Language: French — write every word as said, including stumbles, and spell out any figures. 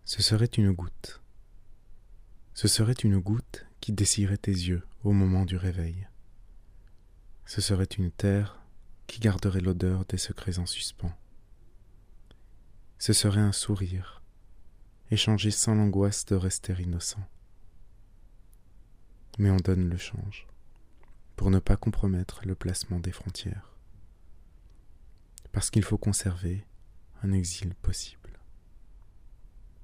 Ce serait une goutte. Ce serait une goutte qui dessillerait tes yeux au moment du réveil. Ce serait une terre qui garderait l'odeur des secrets en suspens. Ce serait un sourire, échangé sans l'angoisse de rester innocent. Mais on donne le change, pour ne pas compromettre le placement des frontières. Parce qu'il faut conserver un exil possible.